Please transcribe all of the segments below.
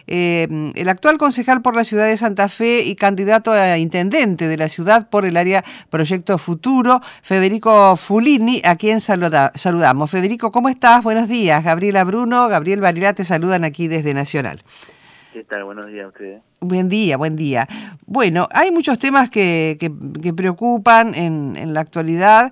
el actual concejal por la ciudad de Santa Fe y candidato a intendente de la ciudad por el área Proyecto Futuro, Federico Fulini, a quien saludamos. Federico, ¿cómo estás? Buenos días. Gabriela Bruno, Gabriel Varela te saludan aquí desde Nacional. ¿Qué tal? Buenos días a ustedes. Buen día, buen día. Bueno, hay muchos temas que preocupan en la actualidad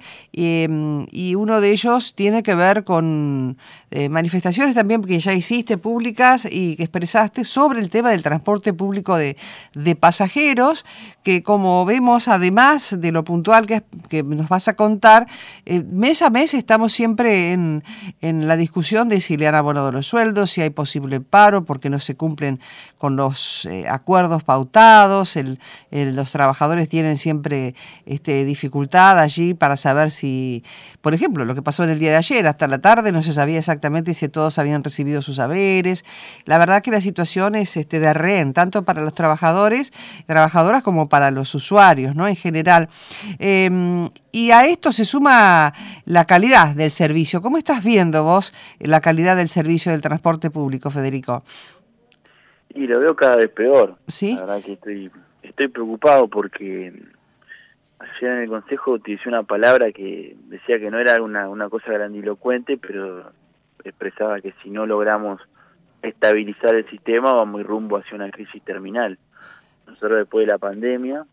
y uno de ellos tiene que ver con manifestaciones también que ya hiciste públicas y que expresaste sobre el tema del transporte público de pasajeros, que como vemos, además de lo puntual que nos vas a contar, mes a mes estamos siempre en la discusión de si le han abonado los sueldos, si hay posible paro porque no se cumplen con los acuerdos pautados, los trabajadores tienen siempre dificultad allí para saber si, por ejemplo, lo que pasó en el día de ayer, hasta la tarde no se sabía exactamente si todos habían recibido sus haberes. La verdad que la situación es de rehén, tanto para los trabajadoras como para los usuarios, ¿no? En general. Y a esto se suma la calidad del servicio. ¿Cómo estás viendo vos la calidad del servicio del transporte público, Federico? Y lo veo cada vez peor. ¿Sí? La verdad que estoy preocupado porque ayer en el consejo utilicé una palabra que decía que no era una cosa grandilocuente, pero expresaba que si no logramos estabilizar el sistema vamos muy rumbo hacia una crisis terminal. Nosotros después de la pandemia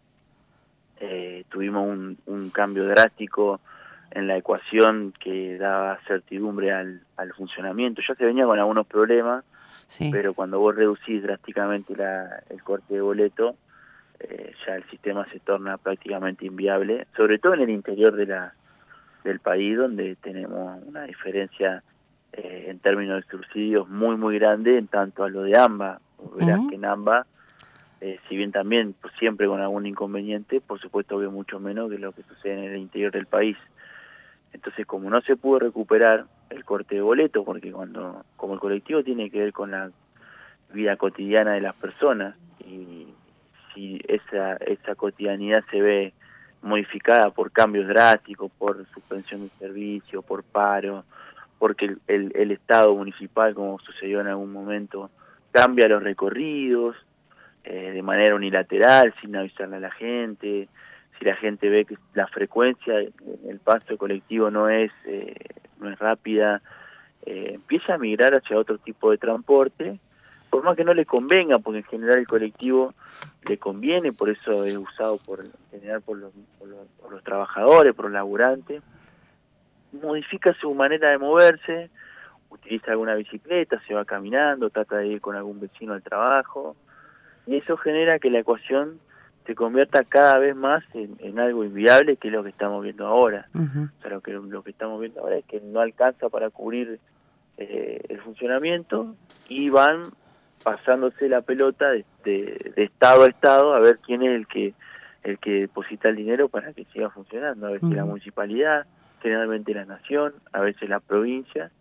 tuvimos un cambio drástico en la ecuación que daba certidumbre al funcionamiento. Ya se venía con algunos problemas, sí, pero cuando vos reducís drásticamente el corte de boleto, ya el sistema se torna prácticamente inviable, sobre todo en el interior del país, donde tenemos una diferencia en términos de subsidios muy grande en tanto a lo de AMBA. Verás que en AMBA, si bien también pues, siempre con algún inconveniente, por supuesto veo mucho menos que lo que sucede en el interior del país. Entonces, como no se pudo recuperar el corte de boleto, porque como el colectivo tiene que ver con la vida cotidiana de las personas, y si esa cotidianidad se ve modificada por cambios drásticos, por suspensión de servicio, por paro, porque el Estado municipal, como sucedió en algún momento, cambia los recorridos de manera unilateral, sin avisarle a la gente, si la gente ve que la frecuencia en el paso colectivo no es rápida, empieza a migrar hacia otro tipo de transporte, por más que no le convenga, porque en general el colectivo le conviene, por eso es usado en general por los trabajadores, por los laburantes, modifica su manera de moverse, utiliza alguna bicicleta, se va caminando, trata de ir con algún vecino al trabajo, y eso genera que la ecuación se convierta cada vez más en algo inviable, que es lo que estamos viendo ahora. O sea, lo que estamos viendo ahora es que no alcanza para cubrir el funcionamiento y van pasándose la pelota de estado a estado a ver quién es el que deposita el dinero para que siga funcionando. A veces la municipalidad, generalmente la nación, a veces la provincia.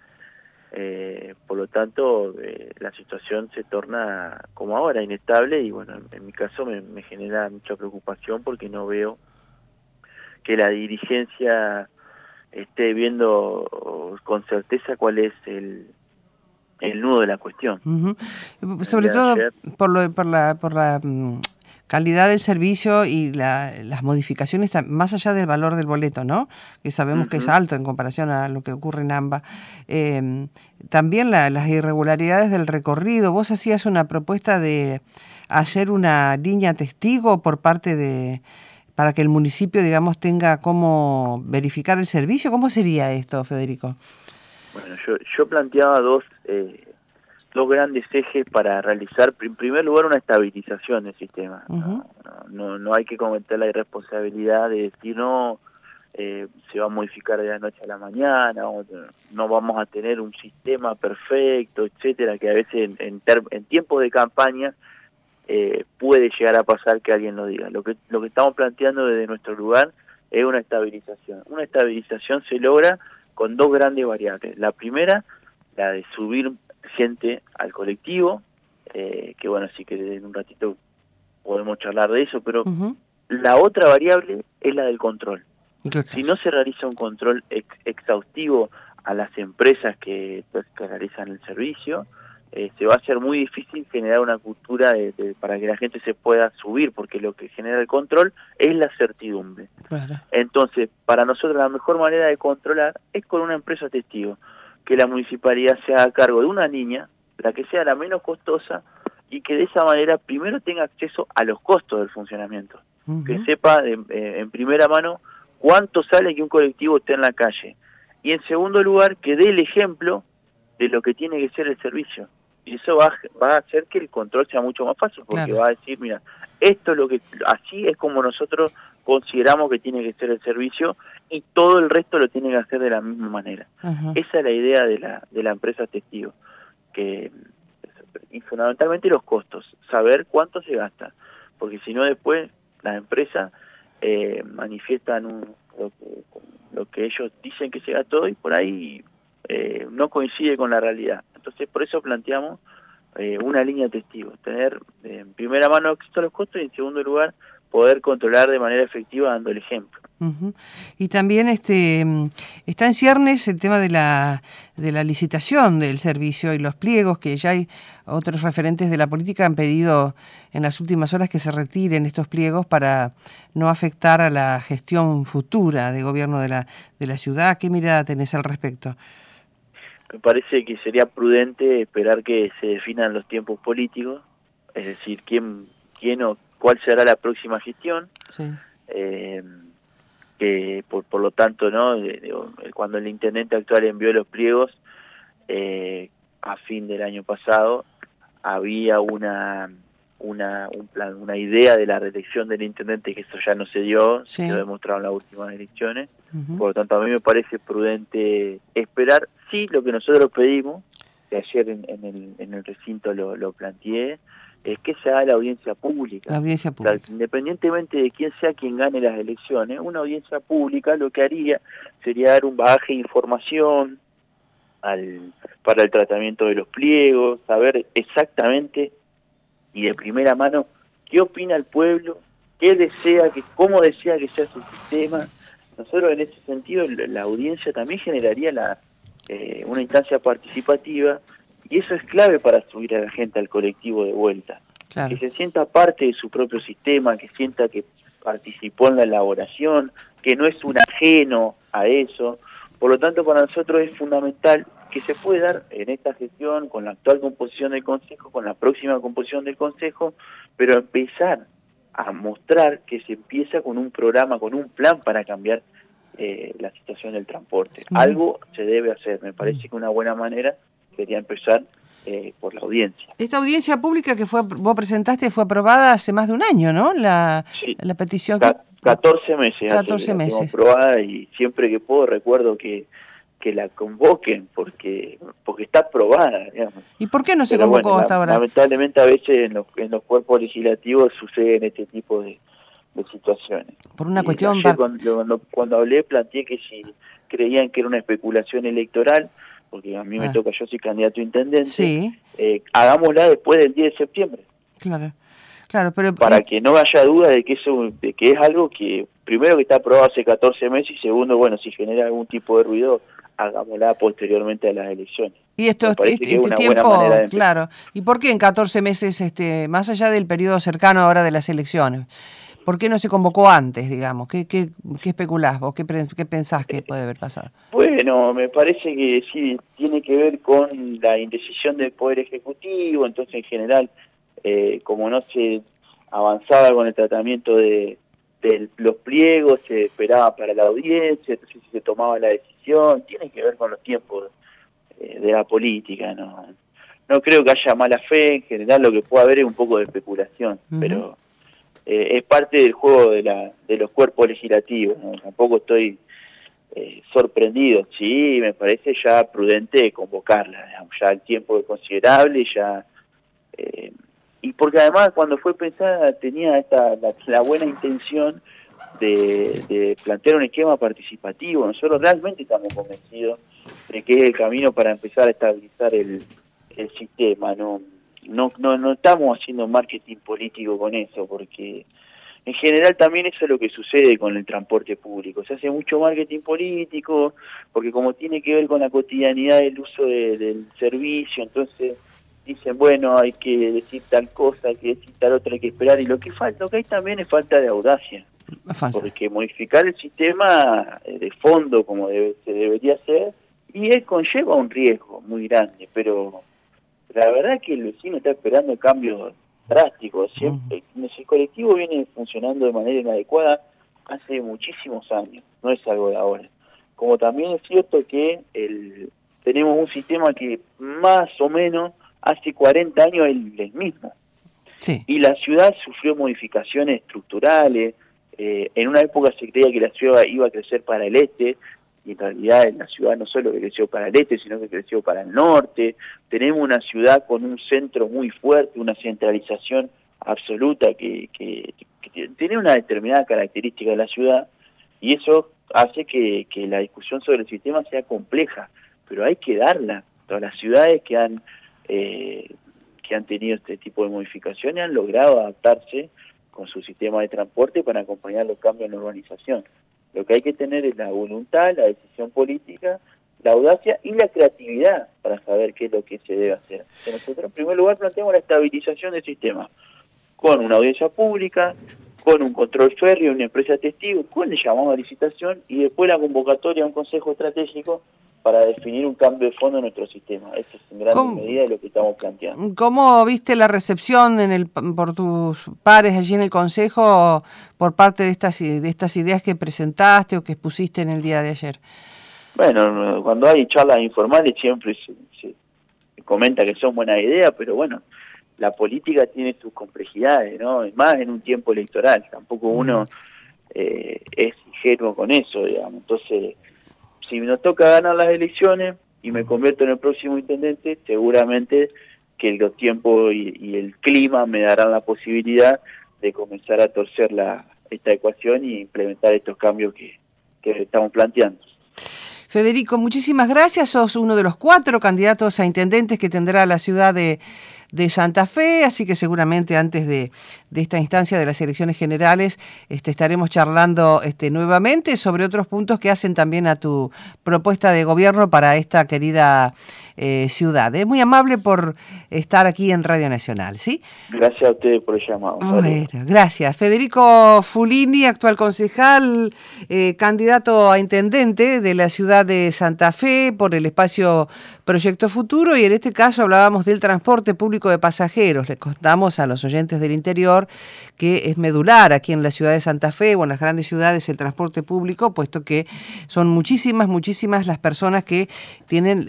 Por lo tanto, la situación se torna como ahora, inestable, y bueno, en mi caso me genera mucha preocupación porque no veo que la dirigencia esté viendo con cuál es el nudo de la cuestión. Sobre todo por la calidad del servicio y las modificaciones, más allá del valor del boleto, ¿no? Que sabemos que es alto en comparación a lo que ocurre en AMBA. También las irregularidades del recorrido. Vos hacías una propuesta de hacer una línea testigo por parte para que el municipio, digamos, tenga cómo verificar el servicio. ¿Cómo sería esto, Federico? Bueno, yo planteaba dos grandes ejes para realizar, en primer lugar, una estabilización del sistema. No hay que cometer la irresponsabilidad de decir, se va a modificar de la noche a la mañana, no vamos a tener un sistema perfecto, etcétera, que a veces en tiempos de campaña puede llegar a pasar que alguien lo diga. Lo que estamos planteando desde nuestro lugar es una estabilización. Una estabilización se logra con dos grandes variables. La primera, la de subir gente al colectivo, que bueno, sí que en un ratito podemos charlar de eso, pero la otra variable es la del control. Si no se realiza un control exhaustivo a las empresas que realizan el servicio, se va a hacer muy difícil generar una cultura para que la gente se pueda subir, porque lo que genera el control es la certidumbre. Claro. Entonces, para nosotros la mejor manera de controlar es con una empresa testigo, que la municipalidad se haga cargo de una línea, la que sea la menos costosa, y que de esa manera primero tenga acceso a los costos del funcionamiento, que sepa en primera mano cuánto sale que un colectivo esté en la calle, y en segundo lugar que dé el ejemplo de lo que tiene que ser el servicio. Y eso va a hacer que el control sea mucho más fácil, porque claro, va a decir, mira, esto es lo que, así es como nosotros consideramos que tiene que ser el servicio, y todo el resto lo tiene que hacer de la misma manera. Esa es la idea de la empresa testigo, y fundamentalmente los costos, saber cuánto se gasta, porque si no después las empresas manifiestan lo que ellos dicen que se gastó y por ahí no coincide con la realidad. Entonces por eso planteamos una línea de testigos, tener en primera mano acceso a los costos y en segundo lugar poder controlar de manera efectiva dando el ejemplo. Y también está en ciernes el tema de la licitación del servicio y los pliegos, que ya hay otros referentes de la política han pedido en las últimas horas que se retiren estos pliegos para no afectar a la gestión futura de gobierno de la ciudad. ¿Qué mirada tenés al respecto? Me parece que sería prudente esperar que se definan los tiempos políticos, es decir, quién o cuál será la próxima gestión. Sí. Que por lo tanto, ¿no? Cuando el intendente actual envió los pliegos a fin del año pasado, había una idea de la reelección del intendente, que eso ya no se dio, sí, se quedó demostrado en las últimas elecciones. Por lo tanto, a mí me parece prudente esperar. Sí, lo que nosotros pedimos, que ayer en el recinto lo planteé, es que se haga la audiencia pública. La audiencia pública. O sea, independientemente de quién sea quien gane las elecciones, una audiencia pública lo que haría sería dar un bagaje de información para el tratamiento de los pliegos, saber exactamente y de primera mano qué opina el pueblo, cómo desea que sea su sistema. Nosotros en ese sentido la audiencia también generaría una instancia participativa, y eso es clave para subir a la gente al colectivo de vuelta. Claro. Que se sienta parte de su propio sistema, que sienta que participó en la elaboración, que no es un ajeno a eso. Por lo tanto, para nosotros es fundamental que se pueda dar en esta gestión, con la actual composición del Consejo, con la próxima composición del Consejo, pero empezar a mostrar que se empieza con un programa, con un plan para cambiar la situación del transporte. Algo se debe hacer. Me parece que una buena manera sería empezar por la audiencia. Esta audiencia pública que vos presentaste fue aprobada hace más de un año, ¿no? La petición. 14 meses. 14 meses. Aprobada, y siempre que puedo recuerdo que la convoquen porque está aprobada, digamos. ¿Y por qué no se convocó hasta ahora? Lamentablemente a veces en los cuerpos legislativos suceden este tipo de situaciones. Por una cuestión... Cuando hablé planteé que si creían que era una especulación electoral, porque a mí me toca, yo soy candidato a intendente, sí, hagámosla después del 10 de septiembre. Claro, pero... Para que no haya duda de que es algo que, primero, que está aprobado hace 14 meses, y segundo, bueno, si genera algún tipo de ruido, hagámosla posteriormente a las elecciones. Y este tiempo, claro. ¿Y por qué en 14 meses, más allá del periodo cercano ahora de las elecciones? ¿Por qué no se convocó antes, digamos? ¿Qué especulás vos? ¿Qué pensás que puede haber pasado? Bueno, me parece que sí, tiene que ver con la indecisión del Poder Ejecutivo. Entonces, en general, como no se avanzaba con el tratamiento de los pliegos, se esperaba para la audiencia, entonces se tomaba la decisión. Tiene que ver con los tiempos de la política, ¿no? No creo que haya mala fe. En general, lo que puede haber es un poco de especulación, pero... es parte del juego de los cuerpos legislativos, ¿no? Tampoco estoy sorprendido. Sí, me parece ya prudente convocarla, digamos, ya el tiempo es considerable, y porque además cuando fue pensada tenía la buena intención de plantear un esquema participativo. Nosotros realmente estamos convencidos de que es el camino para empezar a estabilizar el sistema, no estamos haciendo marketing político con eso, porque en general también eso es lo que sucede con el transporte público. Se hace mucho marketing político, porque como tiene que ver con la cotidianidad del uso del servicio, entonces dicen, bueno, hay que decir tal cosa, hay que decir tal otra, hay que esperar, y lo que hay también es falta de audacia, porque modificar el sistema de fondo como se debería hacer, y él conlleva un riesgo muy grande, pero la verdad es que el vecino está esperando cambios drásticos. Siempre, el colectivo viene funcionando de manera inadecuada hace muchísimos años, no es algo de ahora. Como también es cierto que tenemos un sistema que más o menos hace 40 años es el mismo. Sí. Y la ciudad sufrió modificaciones estructurales. En una época se creía que la ciudad iba a crecer para el este, y en realidad la ciudad no solo que creció para el este, sino que creció para el norte. Tenemos una ciudad con un centro muy fuerte, una centralización absoluta que tiene una determinada característica de la ciudad, y eso hace que la discusión sobre el sistema sea compleja, pero hay que darla. Todas las ciudades que han tenido este tipo de modificaciones han logrado adaptarse con su sistema de transporte para acompañar los cambios en la urbanización. Lo que hay que tener es la voluntad, la decisión política, la audacia y la creatividad para saber qué es lo que se debe hacer. Nosotros en primer lugar planteamos la estabilización del sistema, con una audiencia pública, con un control férreo, una empresa testigo, con el llamado a licitación y después la convocatoria a un consejo estratégico para definir un cambio de fondo en nuestro sistema. Eso es en gran medida lo que estamos planteando. ¿Cómo viste la recepción por tus pares allí en el Consejo por parte de estas ideas que presentaste o que expusiste en el día de ayer? Bueno, cuando hay charlas informales siempre se comenta que son buenas ideas, pero bueno, la política tiene sus complejidades, ¿no? Más en un tiempo electoral, tampoco uno es ingenuo con eso, digamos. Entonces, si nos toca ganar las elecciones y me convierto en el próximo intendente, seguramente que los tiempos y el clima me darán la posibilidad de comenzar a torcer esta ecuación y implementar estos cambios que estamos planteando. Federico, muchísimas gracias. Sos uno de los 4 candidatos a intendentes que tendrá la ciudad de Santa Fe, así que seguramente antes de esta instancia de las elecciones generales estaremos charlando nuevamente sobre otros puntos que hacen también a tu propuesta de gobierno para esta querida ciudad. Es muy amable por estar aquí en Radio Nacional, ¿sí? Gracias a ustedes por el llamado. Bueno, gracias. Federico Fulini, actual concejal, candidato a intendente de la ciudad de Santa Fe por el espacio Proyecto Futuro, y en este caso hablábamos del transporte público de pasajeros. Les contamos a los oyentes del interior que es medular aquí en la ciudad de Santa Fe o en las grandes ciudades el transporte público, puesto que son muchísimas las personas que tienen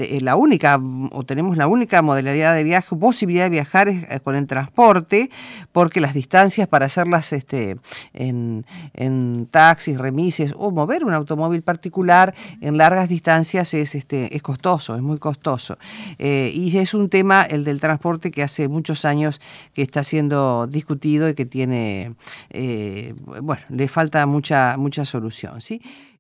tenemos la única modalidad de viaje, posibilidad de viajar con el transporte, porque las distancias para hacerlas en taxis, remises o mover un automóvil particular en largas distancias es costoso, es muy costoso. Y es un tema, el del transporte, que hace muchos años que está siendo discutido y que tiene, le falta mucha solución, ¿sí?